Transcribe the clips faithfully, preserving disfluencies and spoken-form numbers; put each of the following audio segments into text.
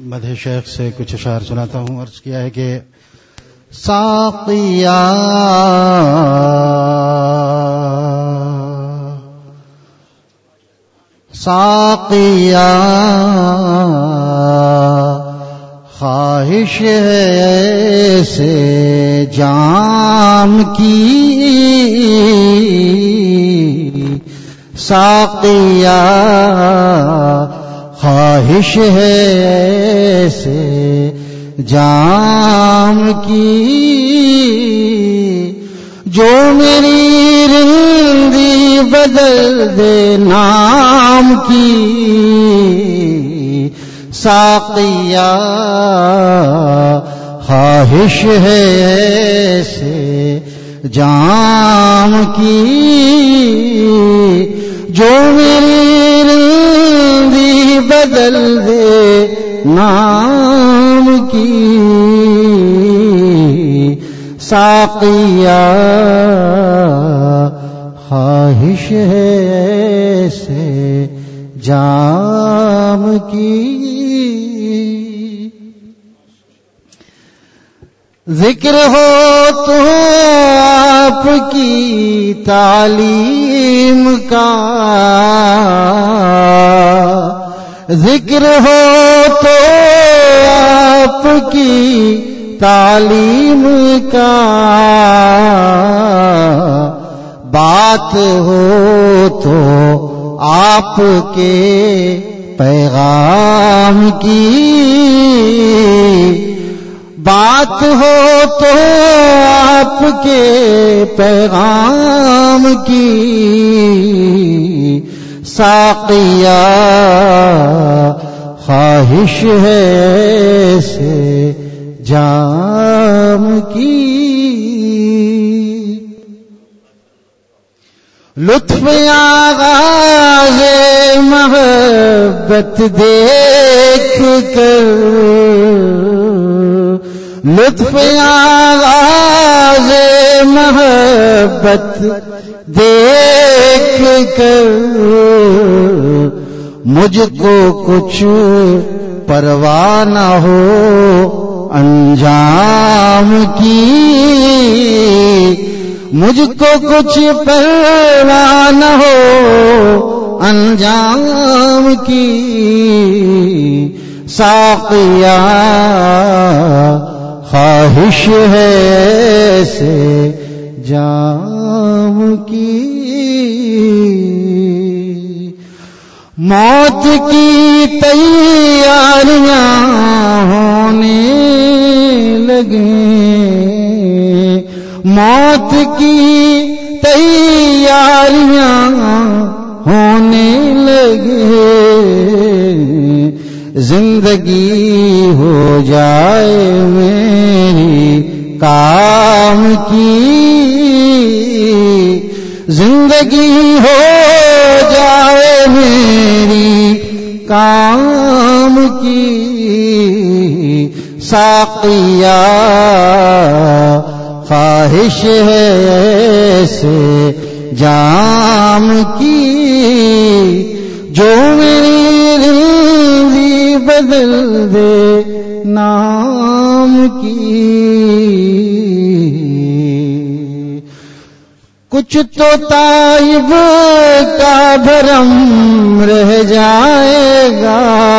مدح شیخ سے کچھ اشعار سناتا ہوں. عرض کیا ہے کہ ساقیا ساقیا خواہش ہے سے جام کی ساقیا خواہش ہے سے جام کی جو میری رندی بدل دے نام کی ساقیا خواہش ہے سے جام کی جو میری رندی بدل دے نام کی ساقیا خواہش ہے سے جام کی ذکر ہو تو آپ کی تعلیم کا ذکر ہو تو آپ کی تعلیم کا بات ہو تو آپ کے پیغام کی بات ہو تو آپ کے پیغام کی ساقیا خواہش ہے سے جام کی لطف آغاز محبت دیکھ کر لطف آغاز محبت دیکھ کر مجھ کو کچھ پرواہ نہ ہو انجام کی مجھ کو کچھ پرواہ نہ ہو انجام کی ساقیا خواہش ہے سے جام کی موت کی تیاریاں ہونے لگیں موت کی تیاریاں ہونے لگے زندگی ہو جائے میری کام کی زندگی ہو جائے میری کام کی ساقیا خواہش ہے سے جام کی جو میری رندی بدل دے نام کی کچھ تو طائب کا بھرم رہ جائے گا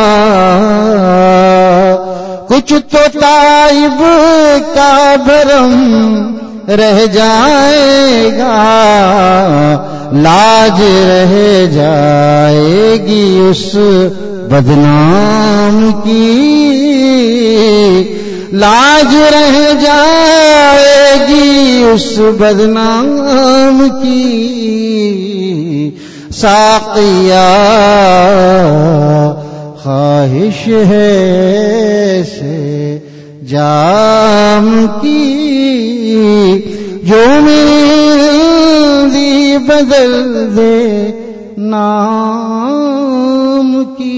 کچھ تو طائب کا بھرم رہ جائے گا لاج رہ جائے گی اس بدنام کی لاج رہ جائے گی اس بدنام کی ساقیا خواہش ہے سے جام کی جو میری بدل دے نام کی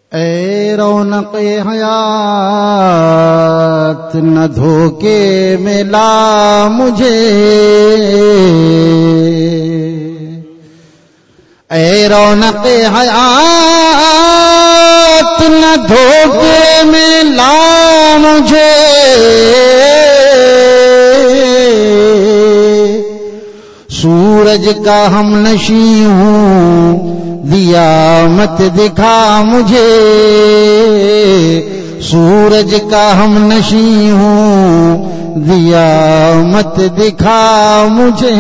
اے رونق حیات نہ دھوکے میں لا مجھے، اے رونق حیات نہ دھوکے میں لا مجھے، سورج کا ہم نشیں ہوں دیا مت دکھا مجھے، سورج کا ہم نشیں ہوں دیا مت دکھا مجھے۔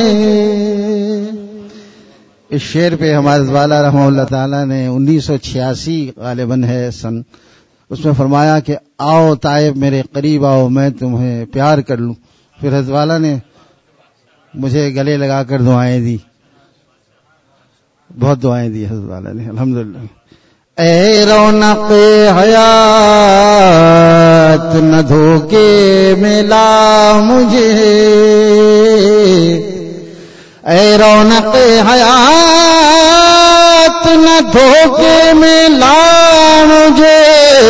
اس شعر پہ ہمارے والا رحمہ اللہ تعالیٰ نے انیس سو چھیاسی غالباً ہے سن، اس میں فرمایا کہ آؤ طائب میرے قریب آؤ میں تمہیں پیار کر لوں۔ پھر حضرت والا نے مجھے گلے لگا کر دعائیں دی، بہت دعائیں دی حضرت والا نے الحمدللہ۔ اے رونق حیات نہ دھوکے میں لا مجھے، اے رونق حیات نہ دھوکے میں لا مجھے،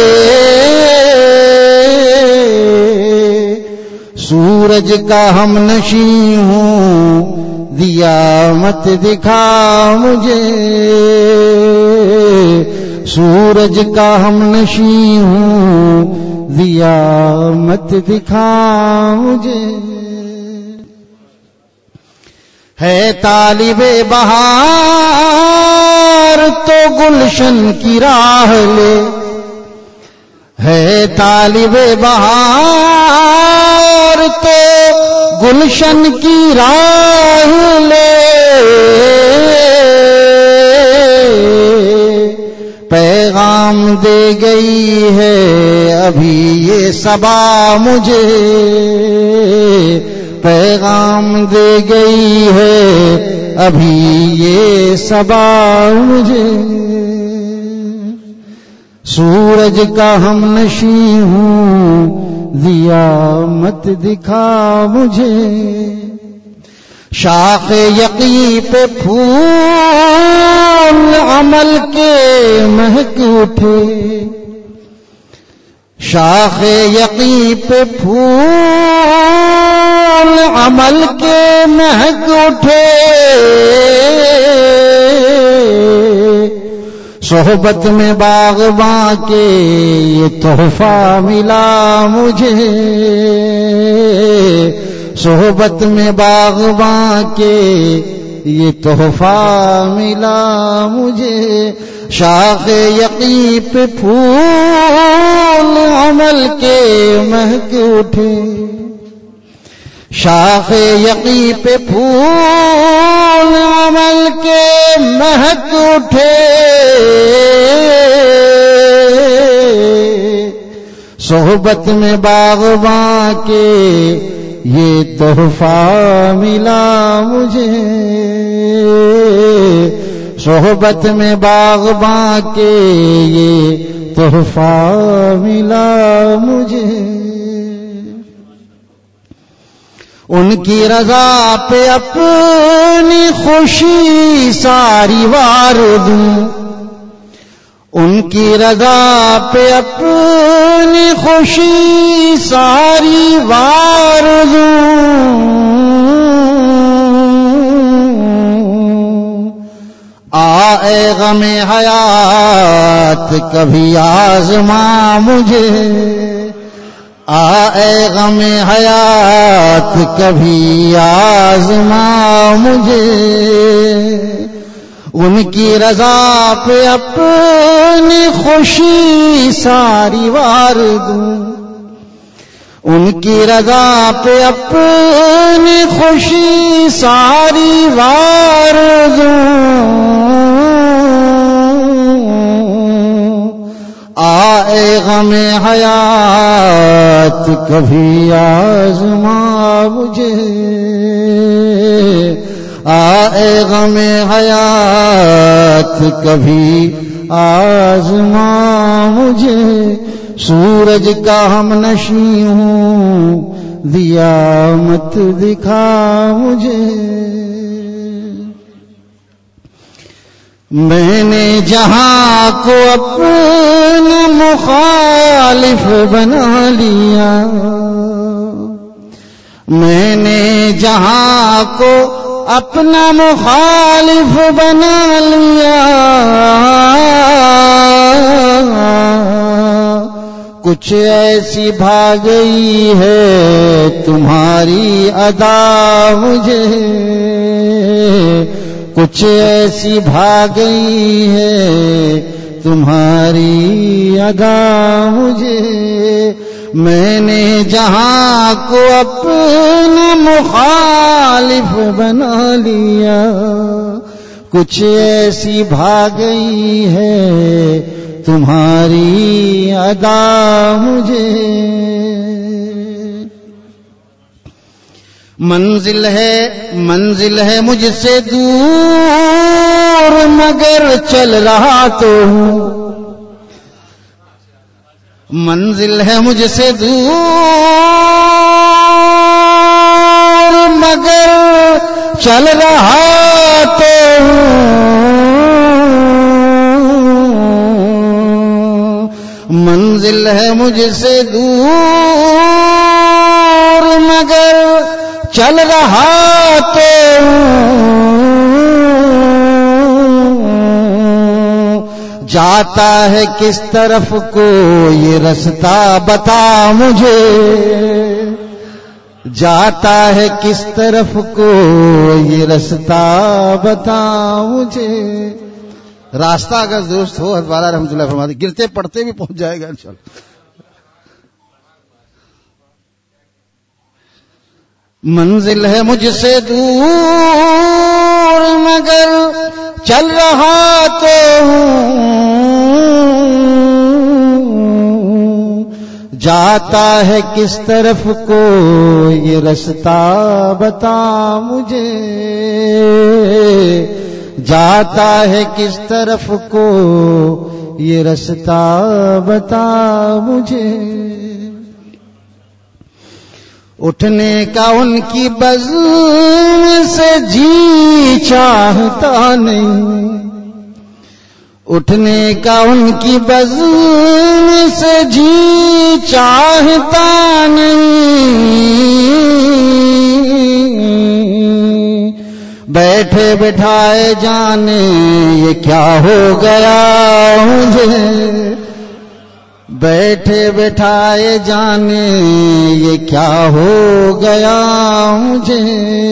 سورج کا ہم نشیں ہوں دیا مت دکھا مجھے، سورج کا ہم نشیں ہوں دیا مت دکھا مجھے۔ ہے طالب بہار تو گلشن کی راہ لے، ہے طالب بہار تو گلشن کی راہ لے، پیغام دے گئی ہے ابھی یہ صبا مجھے، پیغام دے گئی ہے ابھی یہ صبا مجھے، سورج کا ہم نشیں ہوں دیا مت دکھا مجھے، شاخ یقی پہ پھول عمل کے مہک اٹھے، شاخ یقی پہ پھول عمل کے مہک اٹھے، صحبت میں باغباں کے یہ تحفہ ملا مجھے، صحبت میں باغباں کے یہ تحفہ ملا مجھے، شاخ یقی پہ پھول عمل کے مہک اٹھے، شاخ یقی پہ پھول عمل کے مہک اٹھے، صحبت میں باغباں کے یہ تحفہ ملا مجھے، صحبت میں باغباں کے یہ تحفہ ملا مجھے، ان کی رضا پہ اپنی خوشی ساری وار دوں، ان کی رضا پہ اپنی خوشی ساری وار دوں، آئے غم حیات کبھی آزما مجھے، آئے غم حیات کبھی آزما مجھے، ان کی رضا پہ اپنی خوشی ساری وار دوں، ان کی رضا پہ اپنی خوشی ساری وار دوں، آئے غم حیات کبھی آزما مجھے، آئے غم حیات کبھی آزما مجھے، سورج کا ہم نشیں ہوں دیا مت دکھا مجھے، میں نے جہاں کو اپنا مخالف بنا لیا، میں نے جہاں کو اپنا مخالف بنا لیا، کچھ ایسی بھاگ گئی ہے تمہاری ادا مجھے، کچھ ایسی بھاگ گئی ہے تمہاری ادا مجھے، میں نے جہاں کو اپنا مخالف بنا لیا، کچھ ایسی بھاگ گئی ہے تمہاری ادا مجھے، منزل ہے منزل ہے مجھ سے دور مگر چل رہا تو ہوں، منزل ہے مجھ سے دور مگر چل رہا تو ہوں، منزل ہے مجھ سے دور مگر چل رہا تو جاتا ہے کس طرف کو یہ رستہ بتا مجھے، جاتا ہے کس طرف کو یہ رستہ بتا مجھے، راستہ اگر درست ہو حضرت والا رحمۃ اللہ فرماتے گرتے پڑتے بھی پہنچ جائے گا انشاءاللہ۔ منزل ہے مجھ سے دور مگر چل رہا تو ہوں، جاتا ہے کس طرف کو یہ رستہ بتا مجھے، جاتا ہے کس طرف کو یہ رستہ بتا مجھے، اٹھنے کا ان کی بزم سے جی چاہتا نہیں، اٹھنے کا ان کی بزم سے جی چاہتا نہیں، بیٹھے بٹھائے جانے یہ کیا ہو گیا مجھے، بیٹھے بٹھائے جانے یہ کیا ہو گیا مجھے،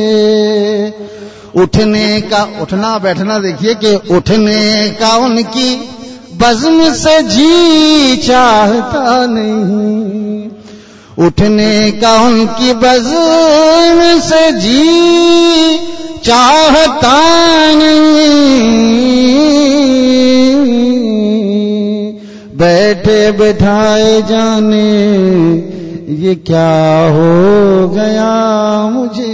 اٹھنے کا اٹھنا بیٹھنا دیکھیے کہ اٹھنے کا ان کی بزم سے جی چاہتا نہیں، اٹھنے کا ان کی بزم سے جی چاہتا نہیں، بیٹھے بٹھائے جانے یہ کیا ہو گیا مجھے،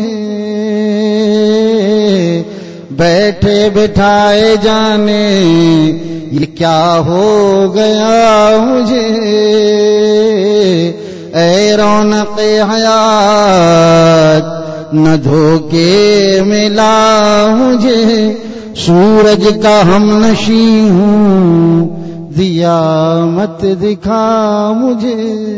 بیٹھے بٹھائے جانے یہ کیا ہو گیا مجھے، اے رونق حیات نہ دھوکے ملا مجھے، سورج کا ہم نشی ہوں دیا مت دکھا مجھے،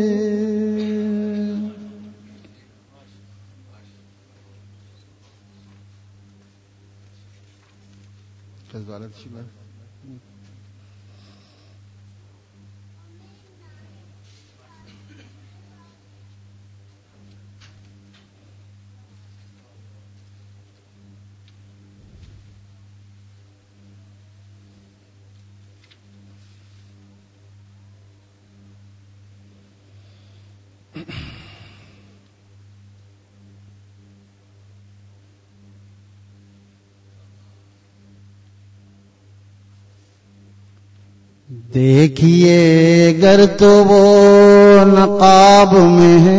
دیکھیے گر تو وہ نقاب میں ہے،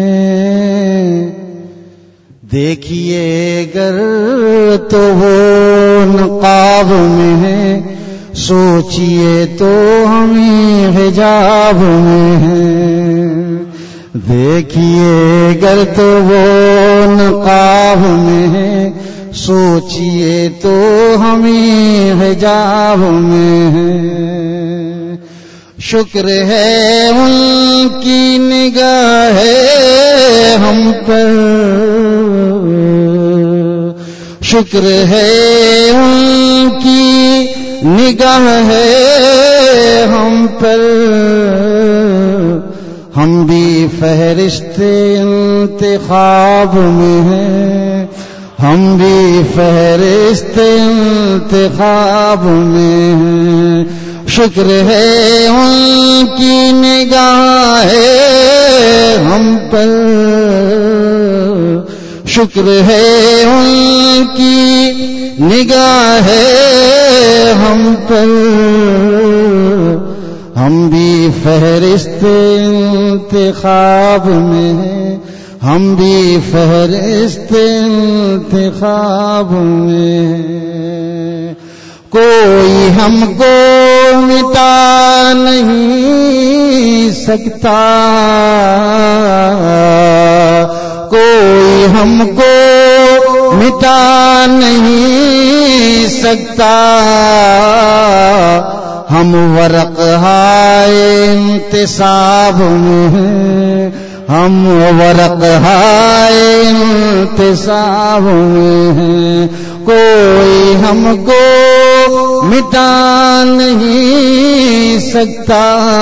دیکھیے گر تو وہ نقاب میں ہے، سوچئے تو ہمیں حجاب میں ہے، دیکھیے گر تو وہ نقاب میں ہے، سوچئے تو ہمیں حجاب میں ہیں. شکر ہے ان کی نگاہ ہم پر، شکر ہے ان کی نگاہ ہے ہم پر. ہم بھی فہرست انتخاب میں ہیں، ہم بھی فہرست انتخاب میں ہیں. شکر ہے ان کی نگاہ ہم پر، شکر ہے ان کی نگاہ ہم پر. ہم بھی فہرست انتخاب میں ہیں، ہم بھی فہرست انتخاب میں ہیں. کوئی ہم کو مٹا نہیں سکتا، کوئی ہم کو مٹا نہیں سکتا. ہم ورق ہائے انتصاب میں ہیں، ہم ورق ہائے انتصاب میں ہیں. کوئی ہم کو مٹا نہیں سکتا،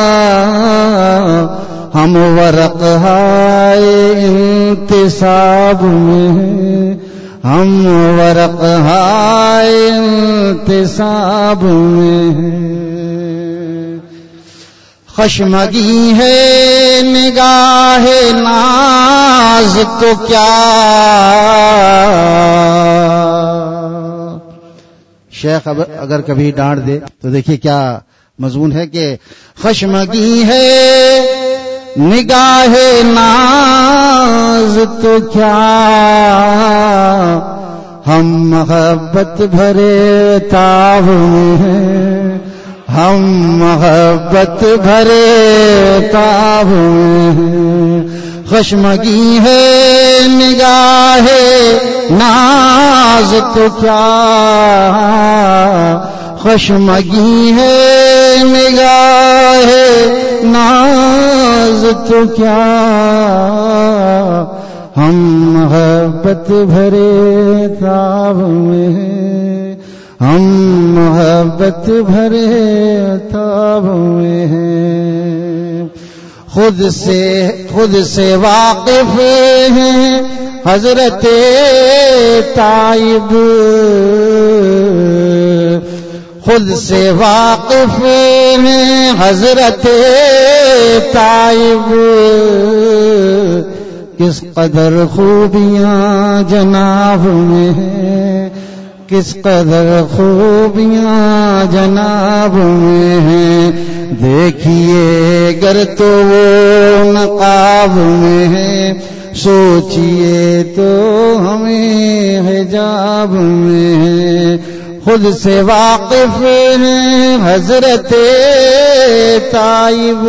ہم ورق ہائے انتصاب میں ہیں، ہم ورق ہائے انتصاب میں ہیں. خشمگی ہے نگاہ ناز تو کیا، شیخ اگر کبھی ڈانٹ دے تو دیکھیے کیا مضمون ہے کہ خشمگی ہے نگاہ ناز تو کیا، ہم محبت بھرے تاب میں ہیں، ہم محبت بھرے تاب میں ہیں. خشمگی ہے نگاہ ناز تو کیا، خشمگی ہے نگاہ ناز تو کیا. ہم محبت بھرے تاب میں ہیں، ہم محبت بھرے تاب میں ہیں. خود سے خود سے واقف ہیں حضرت تائب، خود سے واقف ہیں حضرت تائب. کس قدر خوبیاں جناب میں ہیں، کس قدر خوبیاں جناب میں ہیں. دیکھیے گر تو وہ نقاب میں ہے، سوچئے تو ہمیں حجاب میں ہے. خود سے واقف ہیں حضرت تائب،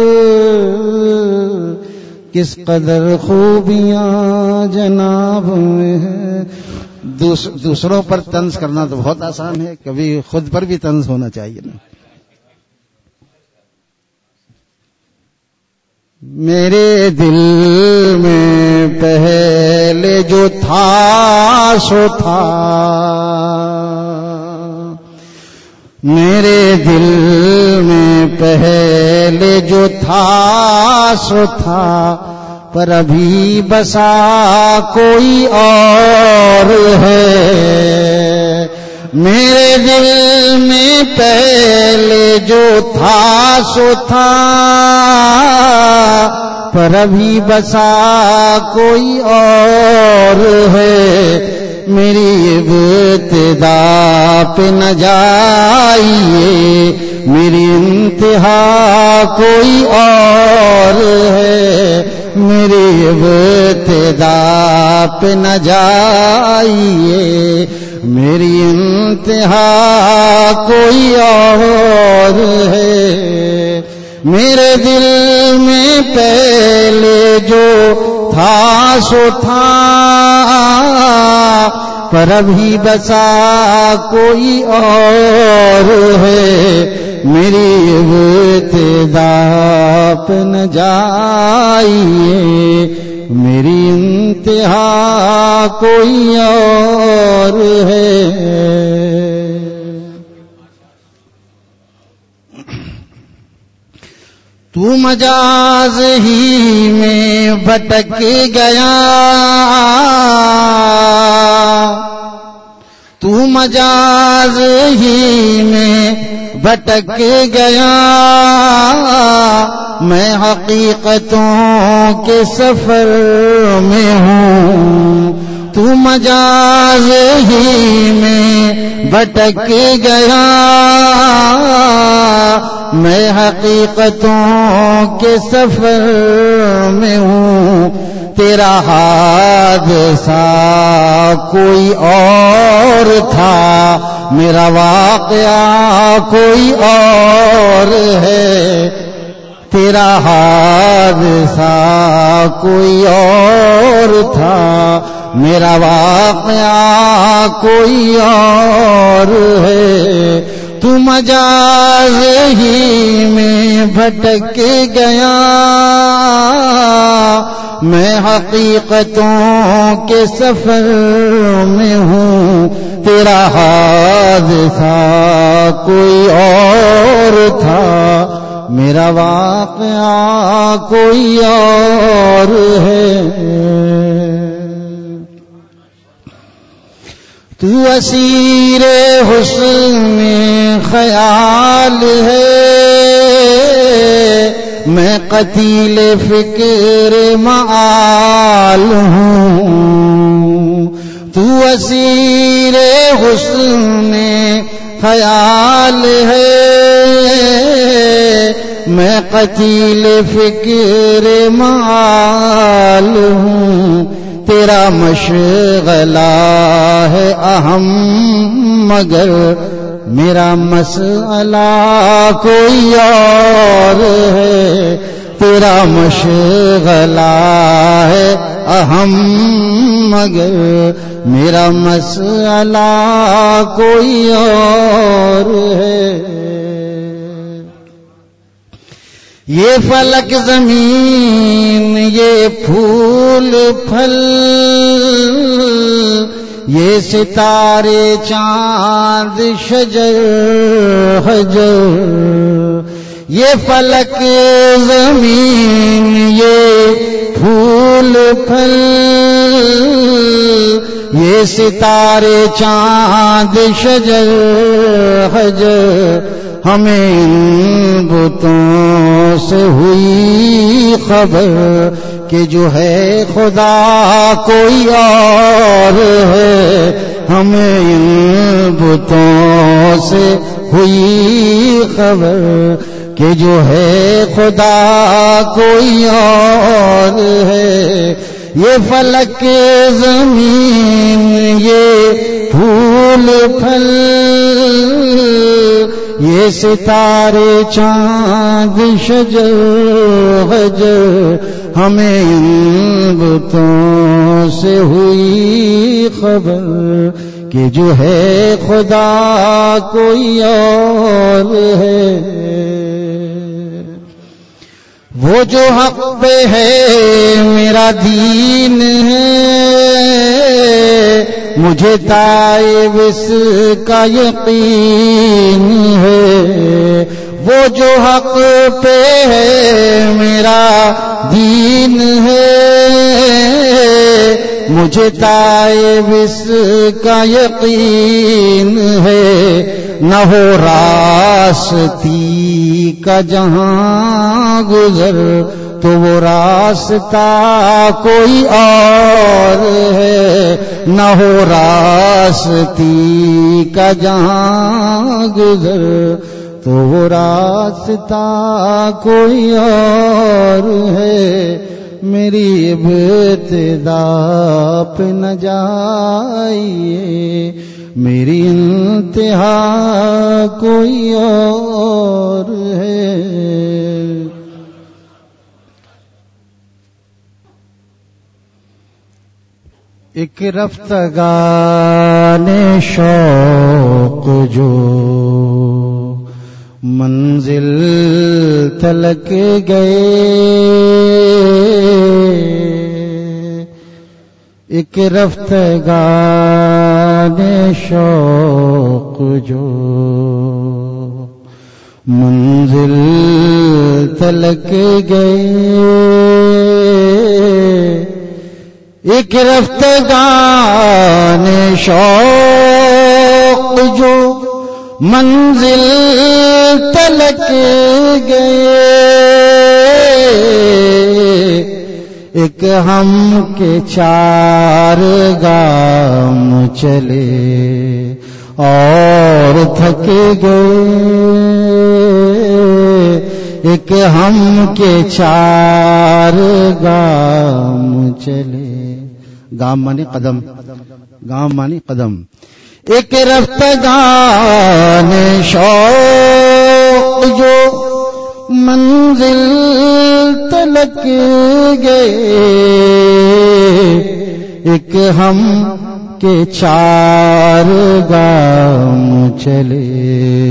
کس قدر خوبیاں جناب میں ہیں. دوسروں پر طنز کرنا تو بہت آسان ہے، کبھی خود پر بھی طنز ہونا چاہیے نا. میرے دل میں پہلے جو تھا سو تھا، میرے دل میں پہلے جو تھا سو تھا، پر ابھی بسا کوئی اور ہے. میرے دل میں پہلے جو تھا سو تھا، پر ابھی بسا کوئی اور ہے. میری ابتدا پہ نہ جائیے، میری انتہا کوئی اور ہے. میری ابتدا پہ نہ جائیے، میری انتہا کوئی اور ہے. میرے دل میں پہلے جو تھا سو تھا، پر ابھی بسا کوئی اور ہے، میری ابتدا پہ نہ جائیے، میری انتہا کوئی اور ہے۔ تو مجاز ہی میں بھٹک گیا، تو مجاز ہی میں بھٹک گیا، میں حقیقتوں کے سفر میں ہوں، تو مجاز ہی میں بھٹک گیا، میں حقیقتوں کے سفر میں ہوں، تیرا حادثہ کوئی اور تھا، میرا واقعہ کوئی اور ہے، تیرا حادثہ کوئی اور تھا، میرا واقعہ کوئی اور ہے، تو مجاز ہی میں بھٹک گیا، میں حقیقتوں کے سفر میں ہوں، تیرا حادثہ کوئی اور تھا، میرا واقعہ کوئی اور ہے۔ تو اسیر حسن خیال ہے، میں قتیل فکر مآل ہوں، تو اسیر حسن خیال ہے، میں قتیل فکر مآل ہوں، تیرا مشغلہ ہے اہم مگر میرا مسئلہ کوئی اور ہے، تیرا مشغلہ ہے اہم مگر میرا مسئلہ کوئی اور ہے۔ یہ فلک زمین، یہ پھول پھل، یہ ستارے چاند شجر حجر، یہ فلک زمین، یہ پھول پھل، یہ ستارے چاند شجر حجر، ہمیں ان بتوں سے ہوئی خبر کہ جو ہے خدا کوئی اور ہے، ہمیں ان بتوں سے ہوئی خبر کہ جو ہے خدا کوئی اور ہے، یہ فلک زمین، یہ پھول پھل، یہ ستارے چاند شجر حجر، ہمیں ان بتوں سے ہوئی خبر کہ جو ہے خدا کوئی اور ہے۔ وہ جو حق پہ ہے میرا دین ہے، مجھے تائب اس کا یقین ہے، وہ جو حق پہ ہے میرا دین ہے، مجھے تائب اس کا یقین ہے، نہ ہو راستی کا جہاں گزر تو وہ راستہ کوئی اور ہے، نہ ہو راستی کا جہاں گزر تو وہ راستہ کوئی اور ہے، میری ابتدا پہ نہ جائیے، میری انتہا کوئی اور ہے۔ ایک رفتگان شوق جو منزل تلک گئے، ایک رفتگان شوق جو منزل تلک گئے، ایک رفتگان شوق جو منزل تلک گئے، ایک ہم کے چار گام چلے اور تھک گئے، ایک ہم کے چار گام چلے، گام مانی قدم، گام مانی قدم، ایک رفتگان شوق جو منزل تلک گئے، ایک ہم کے چار گام چلے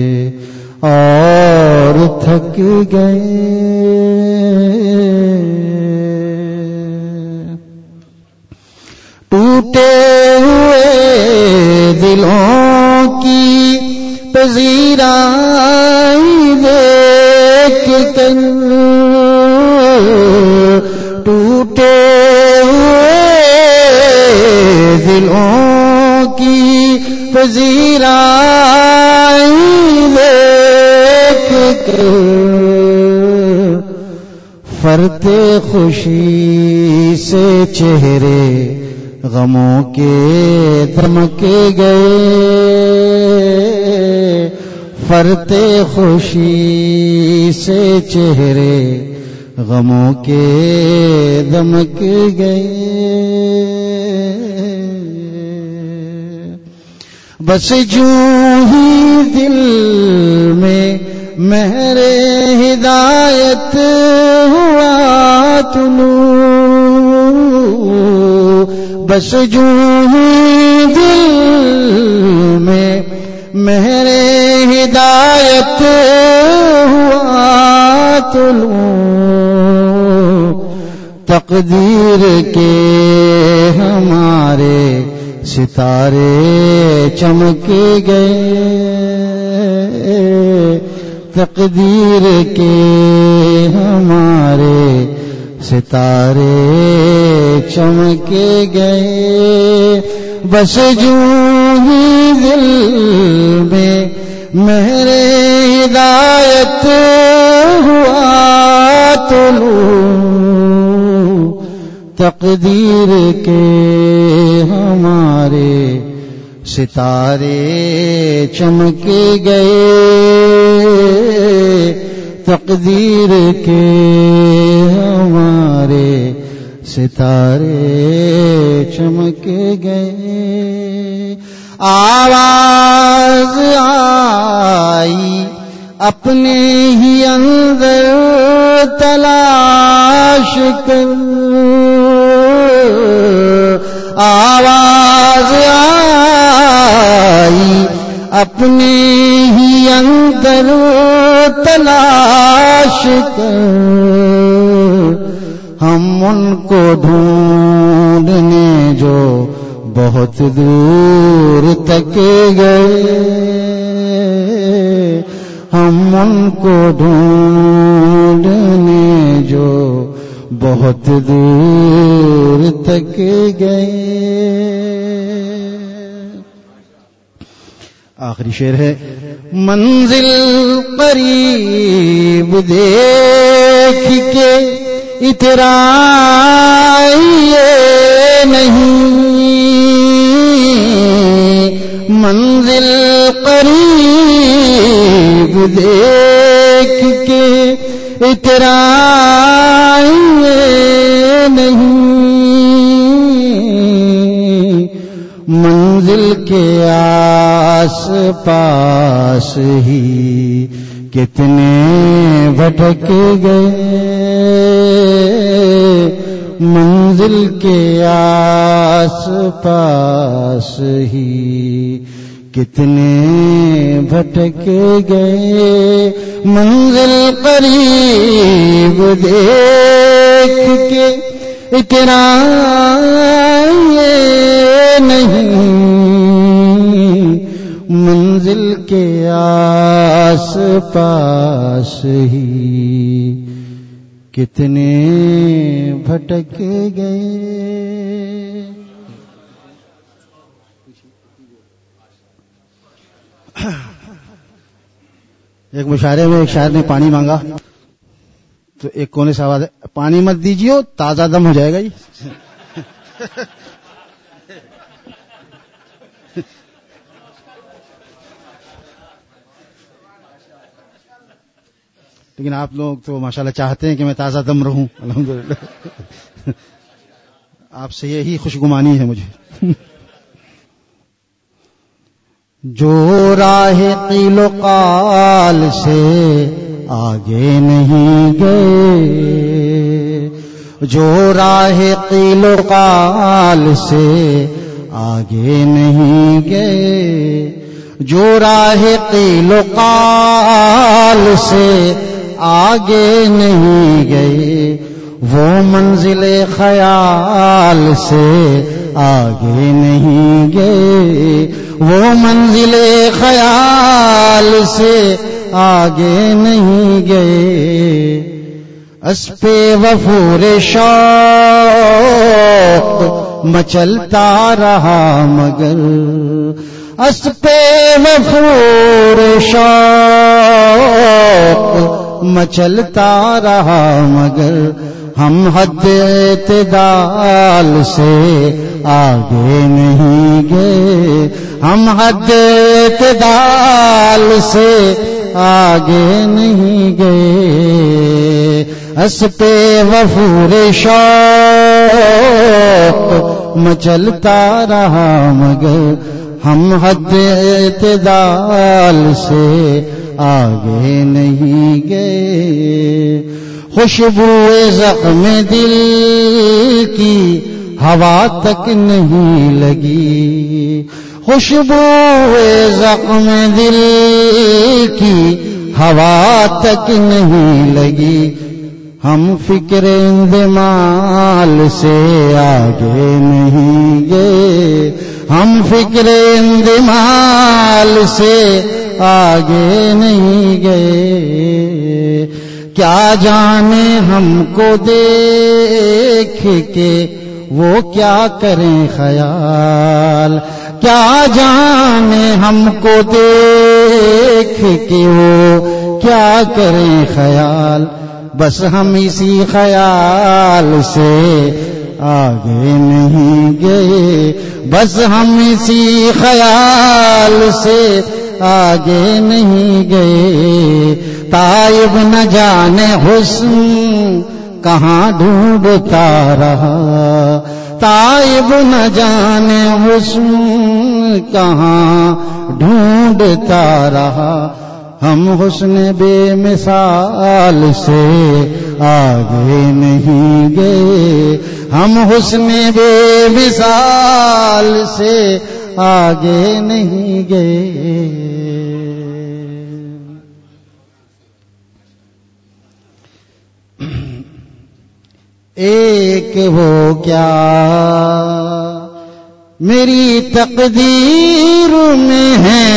اور تھک گئے، ٹوٹے ہوئے دلوں کی پذیرائی دیکھ کر، ٹوٹے ہوئے دلوں کی پذیرائی دیکھ کر، فرتے خوشی سے چہرے غموں کے دمک گئے، فرتے خوشی سے چہرے غموں کے دمک گئے، بس جوں ہی دل میں مہر ہدایت ہوا طلوع، بس جوں ہی دل میں مہر ہدایت ہوا طلوع، تقدیر کے ہمارے ستارے چمک گئے، تقدیر کے ہمارے ستارے چمک گئے، بس جوں ہی دل میں مہر ہدایت ہوا طلوع، تقدیر کے ہمارے ستارے چمک گئے، تقدیر کے ہمارے ستارے چمک گئے، آواز آئی اپنے ہی اندر تلاش کر، آواز آئی اپنے ہی اندر تلاش کر، ہم ان کو ڈھونڈنے جو بہت دور تک گئے، ہم ان کو ڈھونڈنے جو بہت دور تک گئے۔ آخری شعر ہے، منزل قریب دیکھ کے اترائیے نہیں، منزل قریب دیکھ کے اترائیے نہیں، منزل کے آس پاس ہی کتنے بھٹک گئے، منزل منزل کے آس پاس ہی کتنے بھٹک گئے، منزل قریب دیکھ کے اترائے نہیں، منزل کے آس پاس ہی کتنے بھٹک گئے۔ ایک مشاعرے میں ایک شاعر نے پانی مانگا تو ایک کونے سے آواز ہے، پانی مت دیجیے تازہ دم ہو جائے گا جی۔ لیکن آپ لوگ تو ماشاءاللہ چاہتے ہیں کہ میں تازہ دم رہوں، الحمدللہ آپ سے یہی خوشگمانی ہے مجھے۔ جو راہ قیل و قال سے آگے نہیں گئے، جو راہ قیل و قال سے آگے نہیں گئے، جو راہ قیل و قال سے آگے نہیں گئے، وہ منزل خیال سے آگے نہیں گئے، وہ منزل خیال سے آگے نہیں گئے، اسپِ وفور شوق مچلتا رہا مگر، اسپِ وفور شوق مچلتا رہا مگر، ہم حد اعتدال سے آگے نہیں گئے، ہم حد اعتدال سے آگے نہیں گئے، اسپِ وفور شوق مچلتا رہا مگر، ہم حد اعتدال سے آگے نہیں گئے، خوشبو زخم دل کی ہوا تک نہیں لگی، خوشبو زخم دل کی ہوا تک نہیں لگی، ہم فکر اندمال سے آگے نہیں گئے، ہم فکر اندمال سے آگے نہیں گئے، کیا جانے ہم کو دیکھ کے وہ کیا کریں خیال، کیا جانے ہم کو دیکھ کے وہ کیا کریں خیال، بس ہم اسی خیال سے آگے نہیں گئے، بس ہم اسی خیال سے آگے نہیں گئے، تائب نہ جانے حسن کہاں ڈھونڈتا رہا، تائب نہ جانے حسن کہاں ڈھونڈتا رہا، ہم حسن بے مثال سے آگے نہیں گئے، ہم حسن بے مثال سے آگے نہیں گئے۔ ایک وہ کیا میری تقدیر میں ہے،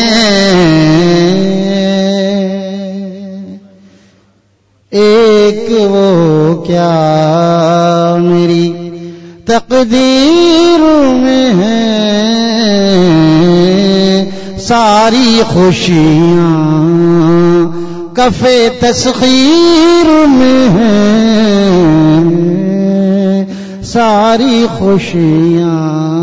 ایک وہ کیا میری تقدیر میں ہے، ساری خوشیاں کف تسخیر میں ہیں، ساری خوشیاں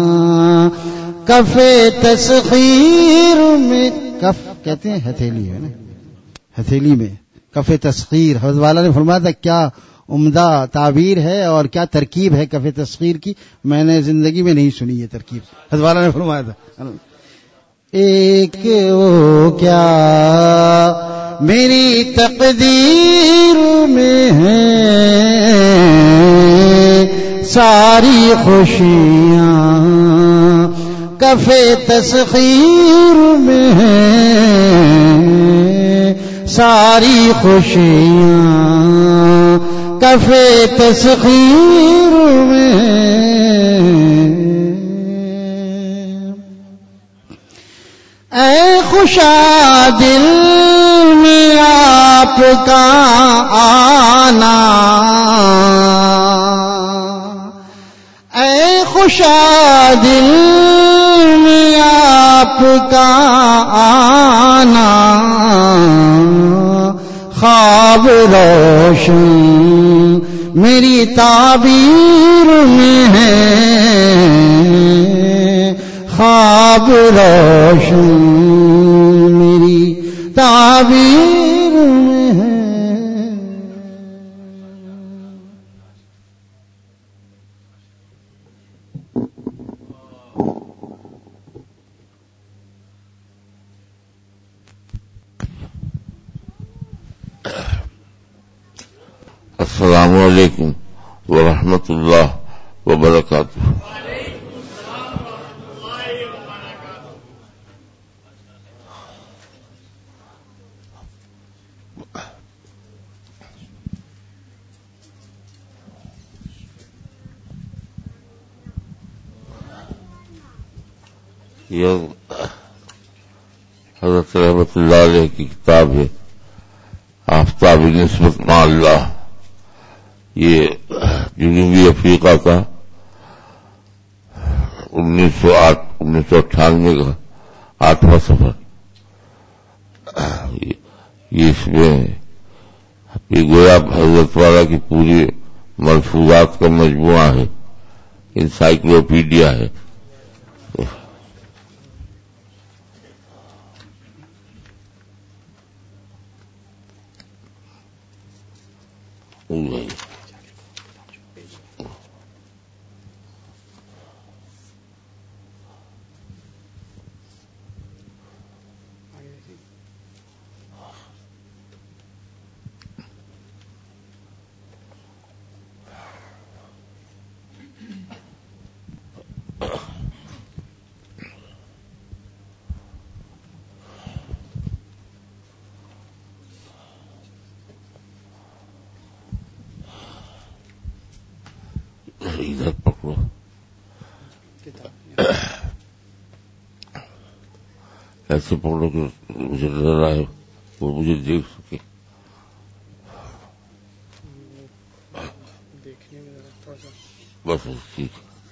کف تسخیر میں، کف کہتے ہیں ہتھیلی ہے نا، ہتھیلی میں کف تسخیر، حضرت والا نے فرمایا تھا کیا عمدہ تعبیر ہے اور کیا ترکیب ہے کف تسخیر کی، میں نے زندگی میں نہیں سنی یہ ترکیب، حضرت والا نے فرمایا تھا ایک وہ کیا میری تقدیر میں ہے، ساری خوشیاں کفے تسخیر میں ہیں، ساری خوشیاں کفے تسخیر میں ہیں۔ اے خوشا دل میں آپ کا آنا، اے خوشا دل میں آپ کا آنا، خواب روشن میری تعبیر میں ہے، خواب روشن میری تعبیر میں ہے۔ السلام علیکم ورحمۃ اللہ وبرکاتہ۔ یہ حضرت رحمۃ اللہ علیہ کی کتاب ہے آفتاب نسبت مع اللہ۔ یہ جنوبی افریقہ کا انیس سو آٹھ انیس سو اٹھانوے کا آٹھواں سفر، یہ اس میں یہ گویا حضرت والا کی پوری ملفوظات کا مجموعہ ہے، انسائکلوپیڈیا ہے۔ ادھر پکڑو، ایسے پکڑو کہ مجھے نظر آئے اور مجھے دیکھ سکے۔ بس ٹھیک۔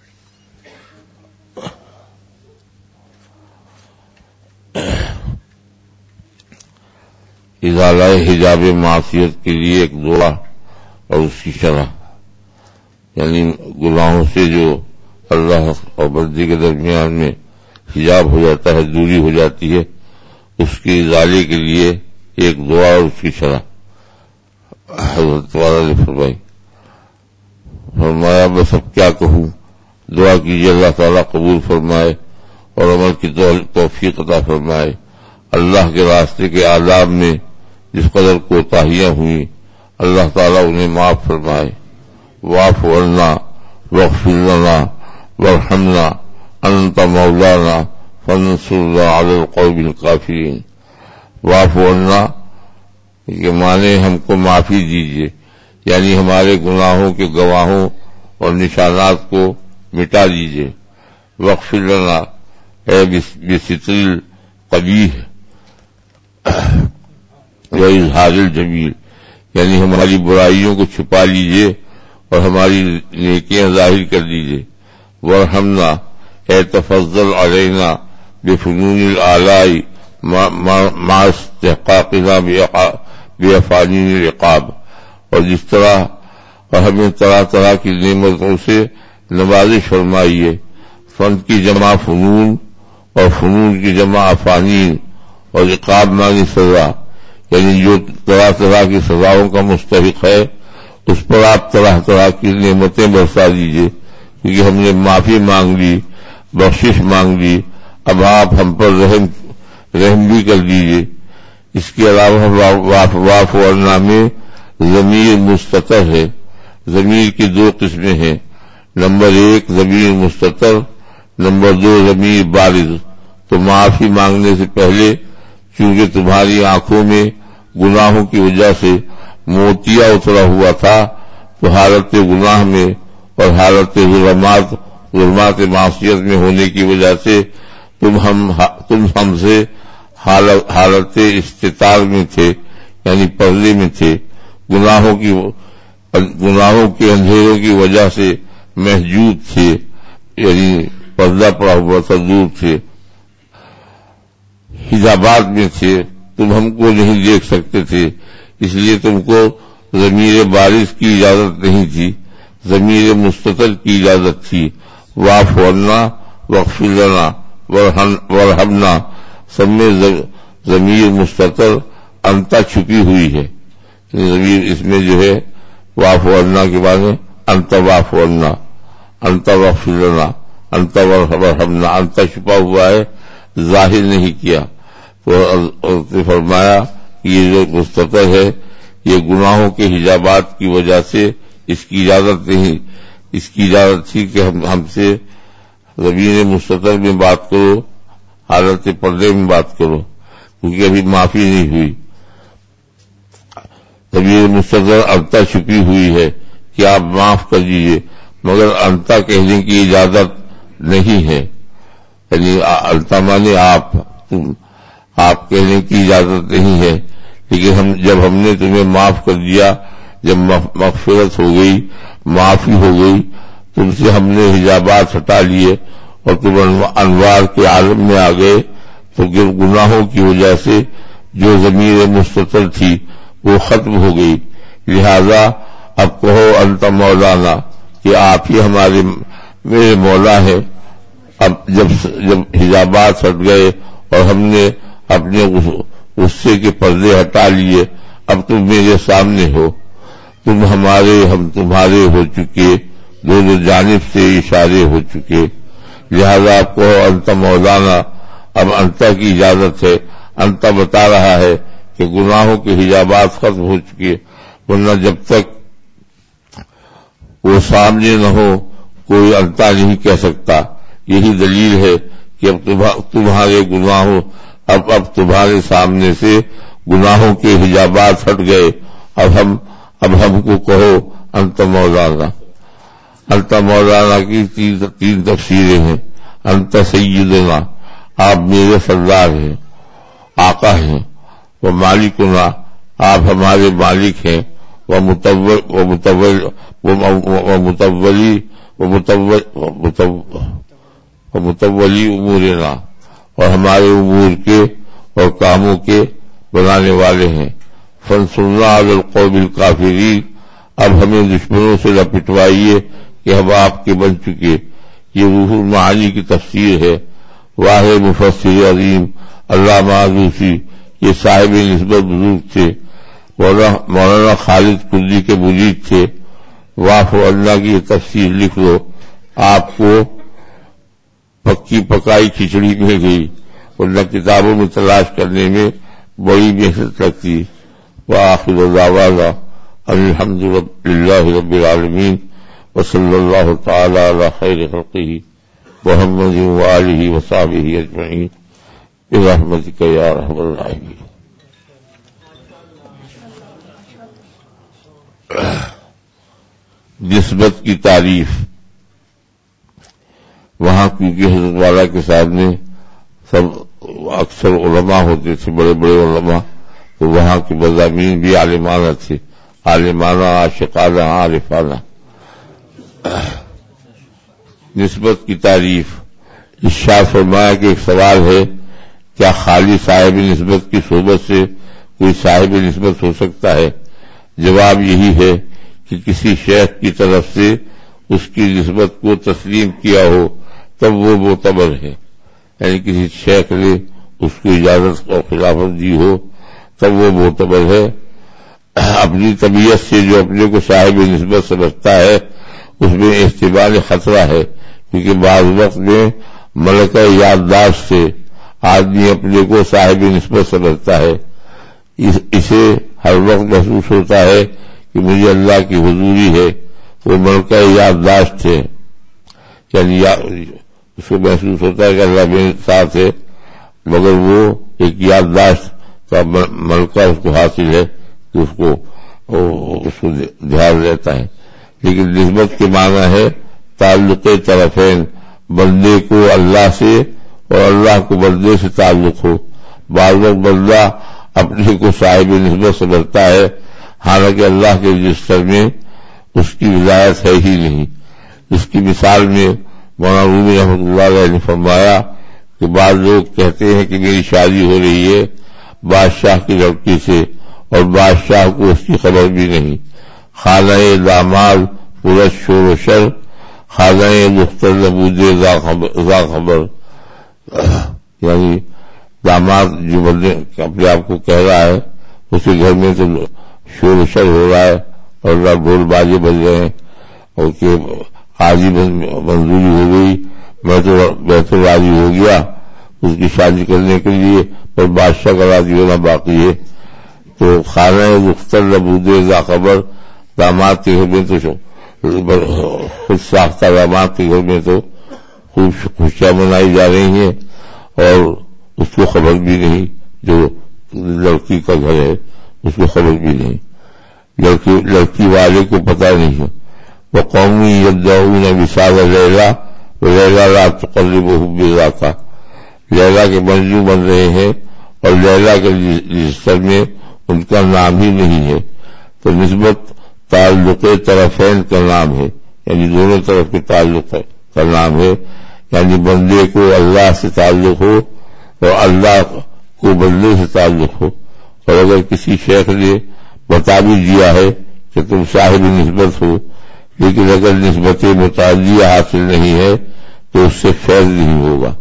ازالہ حجاب معصیت کے لیے ایک دعا اور اس کی شرح، یعنی گناہوں سے جو اللہ اور بندے کے درمیان میں حجاب ہو جاتا ہے، دوری ہو جاتی ہے، اس کے ازالے کے لیے ایک دعا اور اس کی شرح حضرت والا نے فرمائی۔ فرمایا میں سب کیا کہوں، دعا کیجیے اللہ تعالیٰ قبول فرمائے اور عمل کی توفیق عطا فرمائے۔ اللہ کے راستے کے آداب میں جس قدر کوتاہیاں ہوئیں اللہ تعالیٰ انہیں معاف فرمائے۔ واعف عنا واغفر لنا وارحمنا انت مولانا فانصرنا علی القوم الکافرین۔ واعف عنا کے معنی ہم کو معافی دیجیے، یعنی ہمارے گناہوں کے گواہوں اور نشانات کو مٹا دیجیے۔ واغفر لنا اے بستر القبیح و اظہار الجمیل، یعنی ہماری برائیوں کو چھپا لیجیے اور ہماری نیکیاں ظاہر کر دیجیے۔ وارحمنا اے تفضل علینا بفنون الآلاء مع استحقاقنا بافانین العقاب، اور جس طرح اور ہمیں طرح طرح کی نعمتوں سے نوازش فرمائیے۔ فن کی جمع فنون اور فنون کی جمع افانین، اور عقاب معنی سزا، یعنی جو طرح طرح کی سزاؤں کا مستحق ہے اس پر آپ طرح طرح کی نعمتیں برسا دیجیے، کیونکہ ہم نے معافی مانگ لی، بخشش مانگ لی، اب آپ ہم پر رحم رحم بھی کر دیجیے۔ اس کے علاوہ واف واف ورنہ میں ضمیر مستتر ہے۔ ضمیر کی دو قسمیں ہیں، نمبر ایک ضمیر مستتر، نمبر دو ضمیر بارز۔ تو معافی مانگنے سے پہلے چونکہ تمہاری آنکھوں میں گناہوں کی وجہ سے موتیا اترا ہوا تھا، تو حالت گناہ میں اور حالت ظلمات ظلمات معصیت میں ہونے کی وجہ سے تم ہم تم ہم سے حالت, حالت استتار میں تھے، یعنی پردے میں تھے، گناہوں کی گناہوں کے اندھیروں کی وجہ سے محجوب تھے، یعنی پردہ پڑا ہوا تھا، دور تھے، حجابات میں تھے، تم ہم کو نہیں دیکھ سکتے تھے، اس لیے تم کو ضمیر بارز کی اجازت نہیں تھی، ضمیر مستتر کی اجازت تھی۔ واعف عنا واغفر لنا وارحمنا، سب میں ضمیر مستتر انتا چھپی ہوئی ہے، ضمیر اس میں جو ہے واعف عنا کے بعد میں انت واعف عنا، انت واغفر لنا، انت وارحمنا، انتا چھپا ہوا ہے، ظاہر نہیں کیا۔ تو فرمایا کہ یہ جو مستتر ہے یہ گناہوں کے حجابات کی وجہ سے اس کی اجازت نہیں، اس کی اجازت تھی کہ ہم ہم سے ضمیر مستتر میں بات کرو، حالت پردے میں بات کرو، کیونکہ ابھی معافی نہیں ہوئی۔ ضمیر مستتر انتا چھپی ہوئی ہے کہ آپ معاف کر دیجیے، مگر انتا کہنے کی اجازت نہیں ہے، یعنی انتا مانے آپ، تم آپ کہنے کی اجازت نہیں ہے، لیکن ہم جب ہم نے تمہیں معاف کر دیا، جب مغفرت ہو گئی، معافی ہو گئی، تم سے ہم نے حجابات ہٹا لیے اور تم انوار کے عالم میں آ گئے، تو گناہوں کی وجہ سے جو ضمیر مستتر تھی وہ ختم ہو گئی، لہذا اب کہو انت مولانا، کہ آپ ہی ہمارے میرے مولا ہے۔ اب جب جب حجابات ہٹ گئے اور ہم نے اپنے غصے کے پردے ہٹا لیے، اب تم میرے سامنے ہو، تم ہمارے ہم تمہارے ہو چکے، دونوں جانب سے اشارے ہو چکے، لہذا آپ کو انت مولانا، اب انتا کی اجازت ہے۔ انتا بتا رہا ہے کہ گناہوں کے حجابات ختم ہو چکے، ورنہ جب تک وہ سامنے نہ ہو کوئی انتا نہیں کہہ سکتا۔ یہی دلیل ہے کہ اب تمہارے گناہوں اب اب تمہارے سامنے سے گناہوں کے حجابات ہٹ گئے، اب ہم اب ہم کو کہو انت مولانا۔ انت مولانا کی تین, تین تفسیریں ہیں۔ انت سیدنا، آپ میرے سردار ہیں، آقا ہیں، وہ مالکنا، آپ ہمارے مالک ہیں، وہ متول وہ متول وہ متولی وہ متولی امورنا، اور ہمارے امور کے اور کاموں کے بنانے والے ہیں۔ فانصرنا علی القوم الکافرین، اب ہمیں دشمنوں سے لپٹوائیے کہ ہم آپ کے بن چکے۔ یہ روح المعانی کی تفسیر ہے۔ واحد مفسر عظیم علامہ آلوسی، یہ صاحب نسبت بزرگ تھے، مولانا خالد کلی کے مرید تھے۔ واف اللہ کی یہ تفسیر لکھ لو، آپ کو پکی پکائی کھچڑی مل گئی، ورنہ کتابوں میں تلاش کرنے میں بڑی محنت لگتی۔ وآخر دعوانا الحمد للہ رب العالمین، وصلی اللہ تعالی علی خیر خلقہ محمد وآلہ وصحبہ اجمعین برحمتک یا ارحم الراحمین۔ نسبت کی تعریف، وہاں کیونکہ حضرت والا کے سامنے سب اکثر علماء ہوتے تھے، بڑے بڑے علماء، تو وہاں کے مضامین بھی عالمانہ تھے، عالمانہ عاشقانہ عارفانہ۔ نسبت کی تعریف، ارشاد فرمایا کہ ایک سوال ہے، کیا خالی صاحب نسبت کی صحبت سے کوئی صاحب نسبت ہو سکتا ہے؟ جواب یہی ہے کہ کسی شیخ کی طرف سے اس کی نسبت کو تسلیم کیا ہو تب وہ معتبر ہے، یعنی کسی شیخ نے اس کو اجازت اور خلافت دی ہو تب وہ معتبر ہے۔ اپنی طبیعت سے جو اپنے کو صاحب نسبت سمجھتا ہے اس میں احتمال خطرہ ہے، کیونکہ بعض وقت میں ملکہ یادداشت سے آدمی اپنے کو صاحب نسبت سمجھتا ہے، اسے ہر وقت محسوس ہوتا ہے کہ مجھے اللہ کی حضوری ہے، وہ ملکہ یادداشت ہے، یعنی اس کو محسوس ہوتا ہے کہ اللہ میرے ساتھ ہے، مگر وہ ایک یادداشت کا ملکہ اس کو حاصل ہے کہ اس کو اس کو دھیان رہتا ہے. لیکن نسبت کے معنی ہے تعلق طرفین، بندے کو اللہ سے اور اللہ کو بندے سے تعلق ہو. بعض وقت بندہ اپنے کو صاحب نسبت سمجھتا ہے، حالانکہ اللہ کے رجسٹر میں اس کی ولایت ہے ہی نہیں. اس کی مثال میں مولانا رومی رحمۃ اللہ علیہ نے فرمایا کہ بعض لوگ کہتے ہیں کہ میری شادی ہو رہی ہے بادشاہ کی لڑکی سے اور بادشاہ کو اس کی خبر بھی نہیں. خانہ داماد پورش شور و شر، خانہ دختر نبود ذا خبر. یعنی داماد جو بندے اپنے آپ کو کہہ رہا ہے اس کے گھر میں تو شور و شر ہو رہا ہے اور ڈھول بازے بج رہے ہیں اور کہ حاضی منظوری ہو گئی، میں تو میں تو راضی ہو گیا اس کی شادی کرنے کے لیے، پر بادشاہ کا راضی ہونا باقی ہے. تو خانہ دختر نبود ذا خبر، داماد کے گھر میں تو خود ساختہ داماد کے گھر میں تو خوب خوشیاں منائی جا رہی ہیں اور اس کو خبر بھی نہیں، جو لڑکی کا گھر ہے اس کو خبر بھی نہیں، لڑکی لڑکی والے کو پتہ نہیں ہے. وہ قومی یدعون وصال لیلا ولیلا لا تقربہ بذاکا، لیلا کے منجو بن رہے ہیں اور لیلا کے رجسٹر میں ان کا نام ہی نہیں ہے. تو نسبت تعلق طرفین کا نام ہے، یعنی دونوں طرف کے تعلق کا نام ہے. یعنی بندے کو اللہ سے تعلق ہو اور اللہ کو بندے سے تعلق ہو. اور اگر کسی شیخ نے بتا بھی دیا ہے کہ تم صاحب نسبت ہو، لیکن اگر نسبت متعدیہ حاصل نہیں ہے تو اس سے فیض نہیں ہوگا.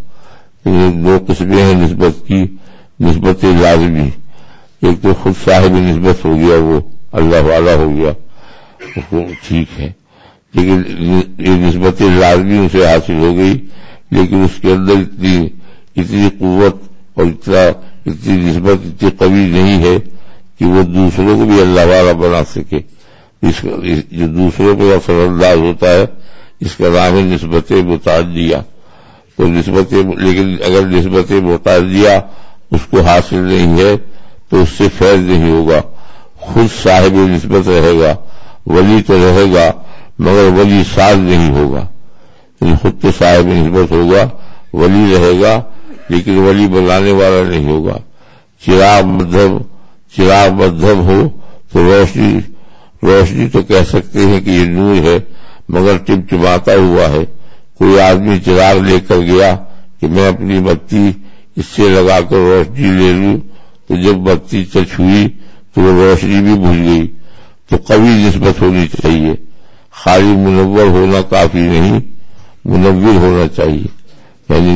دو قسمیں ہیں نسبت کی، نسبت لازمی، ایک تو خود صاحب نسبت ہو گیا، وہ اللہ والا ہو گیا، وہ ٹھیک ہے، لیکن یہ نسبت لازمی اسے حاصل ہو گئی، لیکن اس کے اندر اتنی اتنی قوت اور اتنا اتنی نسبت اتنی قوی نہیں ہے کہ وہ دوسروں کو بھی اللہ والا بنا سکے. اس جو دوسروں پہ اثر انداز ہوتا ہے اس کا نام ہے نسبت متعدیہ. تو نسبت لیکن اگر نسبت متعدیہ اس کو حاصل نہیں ہے تو اس سے فیض نہیں ہوگا. خود صاحب نسبت رہے گا، ولی تو رہے گا مگر ولی ساز نہیں ہوگا. یعنی خود تو صاحب نسبت ہوگا، ولی رہے گا لیکن ولی بنانے والا نہیں ہوگا. چراغ مدھم چراغ مدھم ہو تو روشنی روشنی تو کہہ سکتے ہیں کہ یہ نور ہے مگر ٹمٹماتا ہوا ہے. کوئی آدمی چراغ لے کر گیا کہ میں اپنی بتی اس سے لگا کر روشنی لے لوں، تو جب بتی ٹچ ہوئی تو وہ روشنی بھی بجھ گئی. تو قوی نسبت ہونی چاہیے، خالی منور ہونا کافی نہیں، منور ہونا چاہیے. یعنی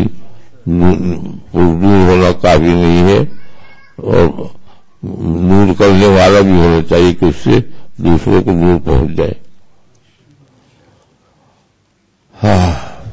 نور ہونا کافی نہیں ہے اور نور کرنے والا بھی ہونا چاہیے کہ اس سے دوسروں کو نور پہنچ جائے. ہاں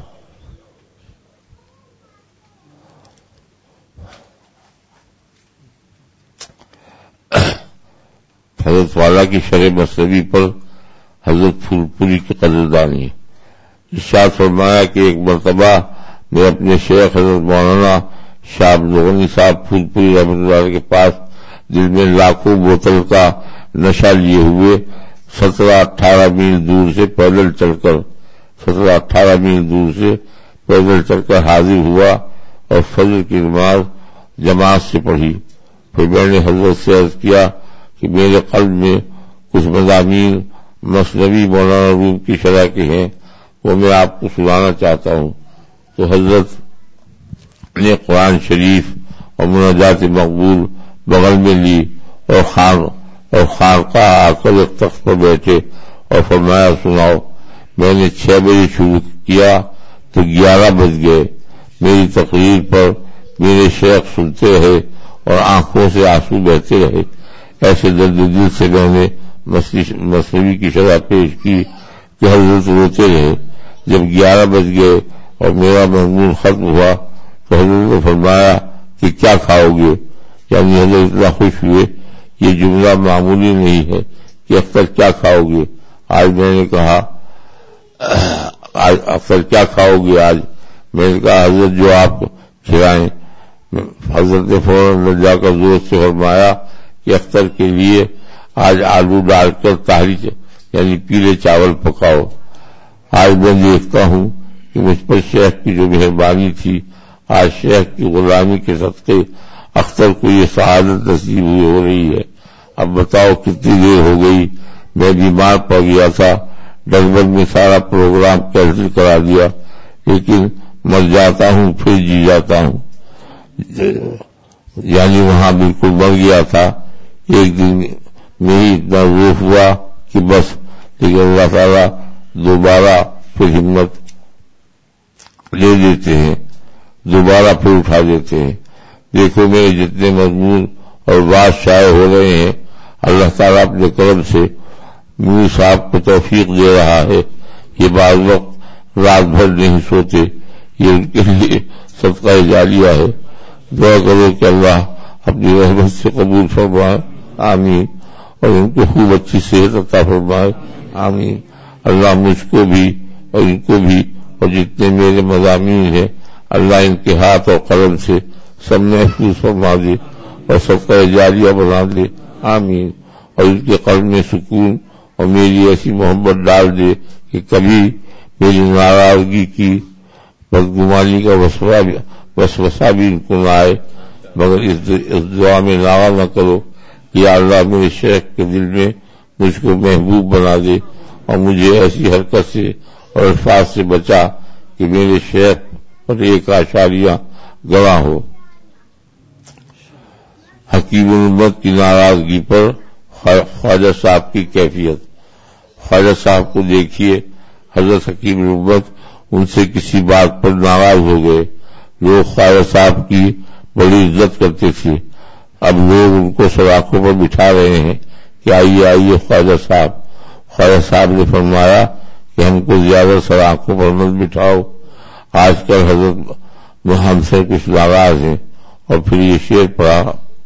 حضرت والا کی شرح مصنوی پر حضرت پھول پوری کی قدردانی. ارشاد فرمایا کہ ایک مرتبہ میں اپنے شیخ حضرت مولانا شاہ عبدالغنی صاحب پھول پوری رحمۃ اللہ کے پاس دل میں لاکھوں بوتل کا نشہ لیے ہوئے سترہ اٹھارہ میل دور سے پیدل چل کر سترہ اٹھارہ میل دور سے پیدل چل کر حاضر ہوا اور فجر کی نماز جماعت سے پڑھی. پھر میں نے حضرت سے عرض کیا کہ میرے قلب میں کچھ مضامین مثنوی مولانا روم کی شرح کے ہیں، وہ میں آپ کو سنانا چاہتا ہوں. تو حضرت نے قرآن شریف اور مناجات مقبول بغل میں لی اور خان اور خانقاہ آ کر ایک تخت پر بیٹھے اور فرمایا سناؤ. میں نے چھ بجے شروع کیا تو گیارہ بج گئے. میری تقریر پر میرے شیخ سنتے رہے اور آنکھوں سے آنسو بہتے رہے. ایسے درد دل سے میں نے مثنوی کی شرح پیش کی کہ حضرت روتے رہے. جب گیارہ بج گئے اور میرا مضمون ختم ہوا تو حضرت نے فرمایا کہ کیا کھاؤ گے. یعنی حضرت اتنا خوش ہوئے. یہ جملہ معمولی نہیں ہے کہ اختر کیا کھاؤ گے. آج میں نے کہا آج اختر کیا کھاؤ گے آج؟ میں نے کہا حضرت جو آپ کھلائیں. حضرت نے فوراً جا کر زور سے فرمایا کہ اختر کے لیے آج آلو ڈال کر تاہری یعنی پیلے چاول پکاؤ. آج میں دیکھتا ہوں کہ مجھ پر شیخ کی جو مہربانی تھی، آج شیخ کی غلامی کے صدقے اختر کو یہ سعادت نصیب ہوئی ہو رہی ہے. اب بتاؤ کتنی دیر ہو گئی. میں بیمار پڑ گیا تھا، ڈگبگ میں سارا پروگرام کینسل کرا دیا، لیکن مر جاتا ہوں پھر جی جاتا ہوں. یعنی وہاں بالکل مر گیا تھا. ایک دن میں ہی اتنا روح ہوا کہ بس، لیکن اللہ تعالیٰ دوبارہ پھر ہمت لے دیتے ہیں، دوبارہ پھر اٹھا دیتے ہیں. دیکھو میرے جتنے مضمون اور بات شائع ہو رہے ہیں، اللہ تعالیٰ اپنے کرم سے میر صاحب کو توفیق دے رہا ہے. یہ بعض وقت رات بھر نہیں سوتے، یہ ان کے لیے صدقہ جاریہ ہے. دعا کرو کہ اللہ اپنی رحمت سے قبول فرمائے، آمین، اور ان کو خوب اچھی صحت عطا فرمائے، آمین. اللہ مجھ کو بھی اور ان کو بھی اور جتنے میرے مضامین ہیں، اللہ ان کے ہاتھ اور قلم سے سب محفوظ فرما دے اور صدقہ جاریہ بنا دے، آمین. اور ان کے قلب میں سکون اور میری ایسی محبت ڈال دے کہ کبھی میری ناراضگی کی بدگمانی کا وسوسہ بھی ان کو نہ آئے. مگر اس دعا میں ناغہ نہ کرو کہ یا اللہ میرے شیخ کے دل میں مجھ کو محبوب بنا دے اور مجھے ایسی حرکت سے اور الفاظ سے بچا کہ میرے شیخ پر ایک اشاریہ گواہ ہو. حکیم الامت کی ناراضگی پر خواجہ صاحب کی کیفیت. خواجہ صاحب کو دیکھیے، حضرت حکیم الامت ان سے کسی بات پر ناراض ہو گئے. لوگ خواجہ صاحب کی بڑی عزت کرتے تھے، اب لوگ ان کو سلاخوں پر بٹھا رہے ہیں کہ آئیے آئیے خواجہ صاحب. خواجہ صاحب نے فرمایا کہ ہم کو زیادہ سلاخوں پر مت بٹھاؤ، آج کل حضرت ہم سے کچھ ناراض ہیں. اور پھر یہ شعر پڑھا: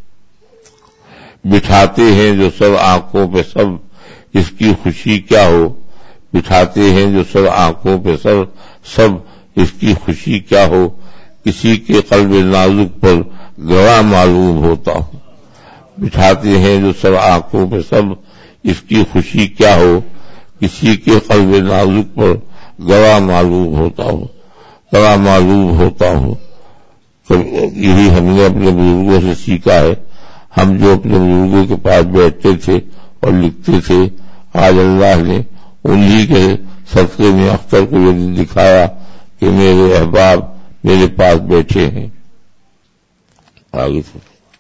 بٹھاتے ہیں جو سب آنکھوں پہ سب، اس کی خوشی کیا ہو. بٹھاتے ہیں جو سب آنکھوں پہ سب سب اس کی خوشی کیا ہو. کسی کے قلب نازک پر گواہ معلوم ہوتا ہوں. بٹھاتے ہیں جو سب آنکھوں پہ سب اس کی خوشی کیا ہو. کسی کے قلب نازک پر گواہ معلوم ہوتا ہوں گواہ معلوم ہوتا ہوں یہی ہم نے اپنے بزرگوں سے سیکھا ہے. ہم جو اپنے بزرگوں کے پاس بیٹھتے تھے اور لکھتے تھے، آج اللہ نے انہی کے صدقے میں اختر کو یہ دکھایا کہ میرے احباب میرے پاس بیٹھے ہیں. آگے سے